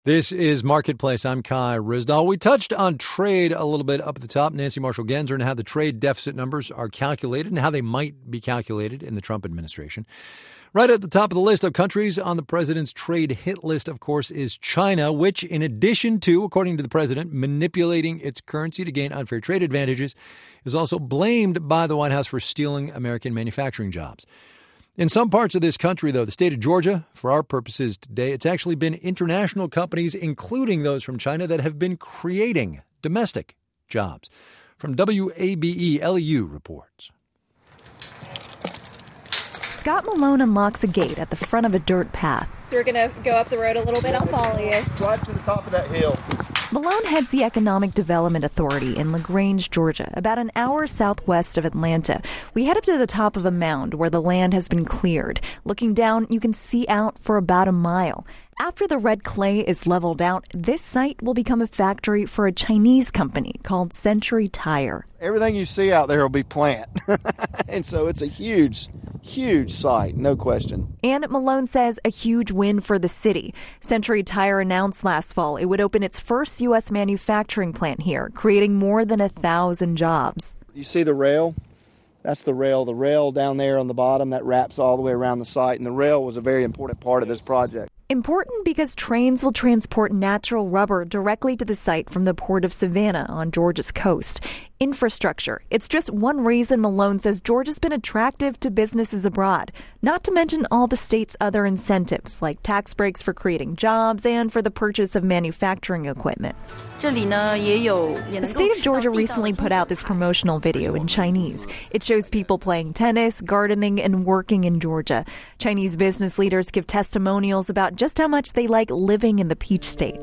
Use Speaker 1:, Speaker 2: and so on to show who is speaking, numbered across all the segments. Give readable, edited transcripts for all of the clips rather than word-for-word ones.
Speaker 1: This is Marketplace. I'm Kai Ryssdal. We touched on trade a little bit up at the top. Nancy Marshall-Genzer and how the trade deficit numbers are calculated and how they might be calculated in the Trump administration. Right at the top of the list of countries on the president's trade hit list, of course, is China, which, in addition to, according to the president, manipulating its currency to gain unfair trade advantages, is also blamed by the White House for stealing American manufacturing jobs. In some parts of this country, though, the state of Georgia, for our purposes today, it's actually been international companies, including those from China, that have been creating domestic jobs. From WABE, Ellie reports.
Speaker 2: Scott Malone unlocks a gate at the front of a dirt path.
Speaker 3: So we're going to go up the road a little bit. I'll follow you.
Speaker 4: Drive to the top of that hill.
Speaker 2: Malone heads the Economic Development Authority in LaGrange, Georgia, about an hour southwest of Atlanta. We head up to the top of a mound where the land has been cleared. Looking down, you can see out for about a mile. After the red clay is leveled out, this site will become a factory for a Chinese company called Century Tire.
Speaker 4: Everything you see out there will be plant. And so it's a huge site, no question.
Speaker 2: And Malone says a huge win for the city. Century Tire announced last fall it would open its first U.S. manufacturing plant here, creating more than 1,000 jobs.
Speaker 4: You see the rail? That's the rail. The rail down there on the bottom, that wraps all the way around the site. And the rail was a very important part of this project.
Speaker 2: Important because trains will transport natural rubber directly to the site from the port of Savannah on Georgia's coast. Infrastructure. It's just one reason Malone says Georgia's been attractive to businesses abroad, not to mention all the state's other incentives, like tax breaks for creating jobs and for the purchase of manufacturing equipment. The state of Georgia recently put out this promotional video in Chinese. It shows people playing tennis, gardening, and working in Georgia. Chinese business leaders give testimonials about just how much they like living in the Peach State.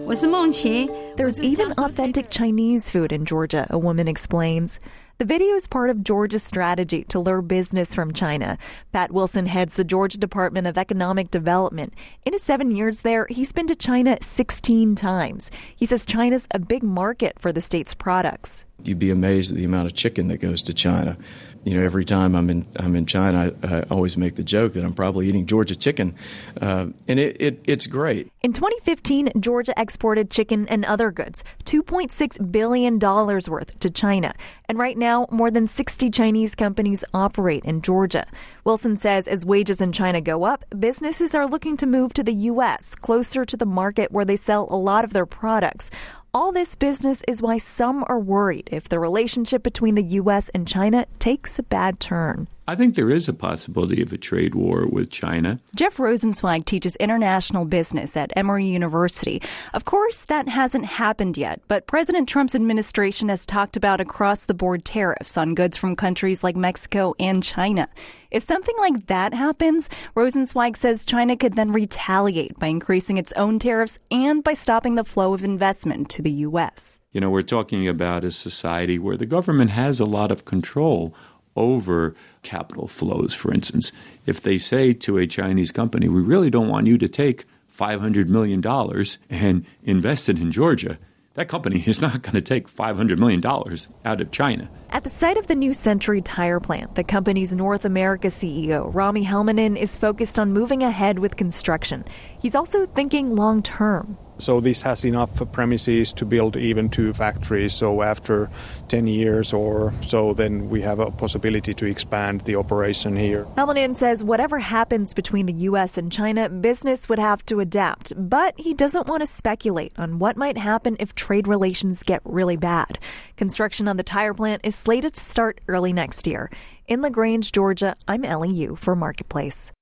Speaker 2: There's even authentic Chinese food in Georgia, a woman explains. The video is part of Georgia's strategy to lure business from China. Pat Wilson heads the Georgia Department of Economic Development. In his 7 years there, he's been to China 16 times. He says China's a big market for the state's products.
Speaker 5: You'd be amazed at the amount of chicken that goes to China. You know, every time I'm in China, I always make the joke that I'm probably eating Georgia chicken, and it's great.
Speaker 2: In 2015, Georgia exported chicken and other goods, $2.6 billion worth to China. And right now, more than 60 Chinese companies operate in Georgia. Wilson says as wages in China go up, businesses are looking to move to the U.S., closer to the market where they sell a lot of their products. All this business is why some are worried if the relationship between the U.S. and China takes a bad turn.
Speaker 6: I think there is a possibility of a trade war with China.
Speaker 2: Jeff Rosenzweig teaches international business at Emory University. Of course, that hasn't happened yet, but President Trump's administration has talked about across-the-board tariffs on goods from countries like Mexico and China. If something like that happens, Rosenzweig says China could then retaliate by increasing its own tariffs and by stopping the flow of investment to the U.S.
Speaker 6: You know, we're talking about a society where the government has a lot of control over capital flows. For instance, if they say to a Chinese company, we really don't want you to take $500 million and invest it in Georgia, that company is not going to take $500 million out of China.
Speaker 2: At the site of the new Century Tire plant, the company's North America CEO, Rami Helmanen, is focused on moving ahead with construction. He's also thinking long-term.
Speaker 7: So this has enough premises to build even 2 factories. So after 10 years or so, then we have a possibility to expand the operation here.
Speaker 2: Helmanen says whatever happens between the U.S. and China, business would have to adapt. But he doesn't want to speculate on what might happen if trade relations get really bad. Construction on the tire plant is slated to start early next year. In LaGrange, Georgia, I'm Ellie Yu for Marketplace.